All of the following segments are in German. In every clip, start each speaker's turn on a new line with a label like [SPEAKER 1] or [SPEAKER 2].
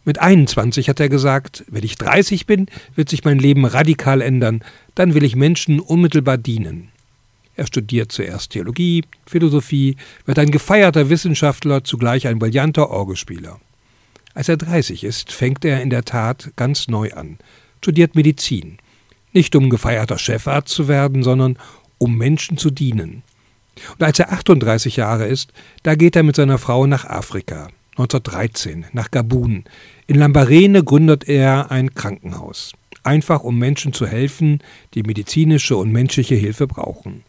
[SPEAKER 1] Mit 21 hat er gesagt, wenn ich 30 bin, wird sich mein Leben radikal ändern, dann will ich Menschen unmittelbar dienen. Er studiert zuerst Theologie, Philosophie, wird ein gefeierter Wissenschaftler, zugleich ein brillanter Orgelspieler. Als er 30 ist, fängt er in der Tat ganz neu an, studiert Medizin. Nicht um gefeierter Chefarzt zu werden, sondern um Menschen zu dienen. Und als er 38 Jahre ist, da geht er mit seiner Frau nach Afrika, 1913, nach Gabun. In Lambarene gründet er ein Krankenhaus, einfach um Menschen zu helfen, die medizinische und menschliche Hilfe brauchen.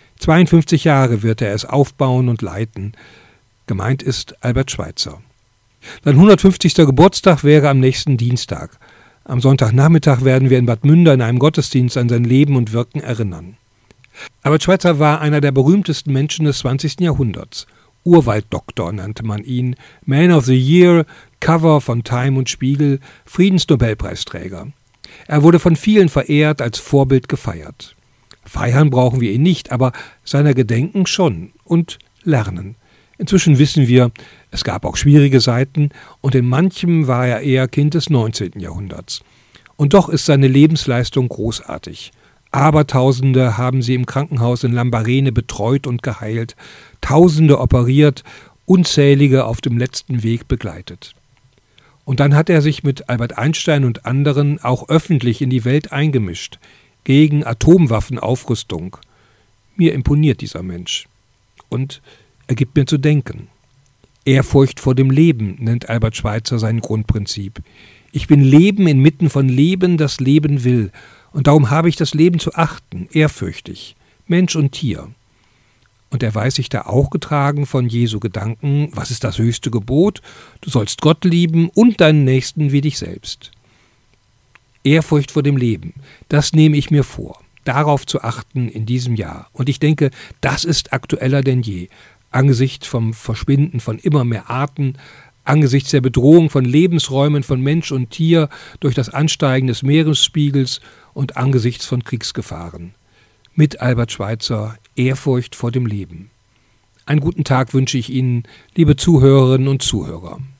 [SPEAKER 1] 52 Jahre wird er es aufbauen und leiten. Gemeint ist Albert Schweitzer. Sein 150. Geburtstag wäre am nächsten Dienstag. Am Sonntagnachmittag werden wir in Bad Münder in einem Gottesdienst an sein Leben und Wirken erinnern. Albert Schweitzer war einer der berühmtesten Menschen des 20. Jahrhunderts. Urwalddoktor nannte man ihn, Man of the Year, Cover von Time und Spiegel, Friedensnobelpreisträger. Er wurde von vielen verehrt, als Vorbild gefeiert. Feiern brauchen wir ihn nicht, aber seiner gedenken schon und lernen. Inzwischen wissen wir, es gab auch schwierige Seiten und in manchem war er eher Kind des 19. Jahrhunderts. Und doch ist seine Lebensleistung großartig. Abertausende haben sie im Krankenhaus in Lambarene betreut und geheilt, Tausende operiert, unzählige auf dem letzten Weg begleitet. Und dann hat er sich mit Albert Einstein und anderen auch öffentlich in die Welt eingemischt, gegen Atomwaffenaufrüstung. Mir imponiert dieser Mensch. Und er gibt mir zu denken. Ehrfurcht vor dem Leben nennt Albert Schweitzer sein Grundprinzip. Ich bin Leben inmitten von Leben, das Leben will. Und darum habe ich das Leben zu achten, ehrfürchtig, Mensch und Tier. Und er weiß sich da auch getragen von Jesu Gedanken, was ist das höchste Gebot? Du sollst Gott lieben und deinen Nächsten wie dich selbst. Ehrfurcht vor dem Leben, das nehme ich mir vor, darauf zu achten in diesem Jahr. Und ich denke, das ist aktueller denn je, angesichts vom Verschwinden von immer mehr Arten, angesichts der Bedrohung von Lebensräumen von Mensch und Tier durch das Ansteigen des Meeresspiegels und angesichts von Kriegsgefahren. Mit Albert Schweitzer, Ehrfurcht vor dem Leben. Einen guten Tag wünsche ich Ihnen, liebe Zuhörerinnen und Zuhörer.